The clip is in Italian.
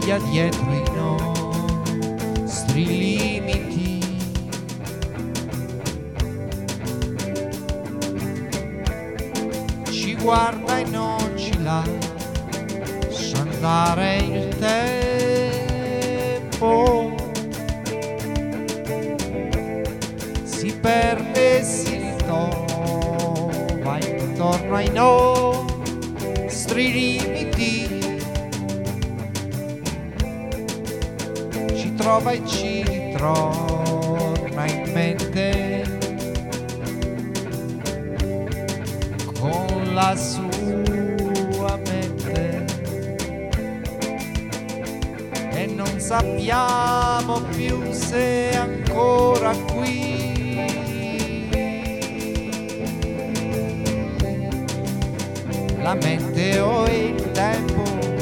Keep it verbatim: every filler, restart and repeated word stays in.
via dietro i nostri limiti. Ci guarda e non ci lascia andare il tempo, si perde e si ritrova intorno ai nostri limiti. Ci trova e ci ritorna in mente con la sua mente, e non sappiamo più se è ancora qui. La mente o il tempo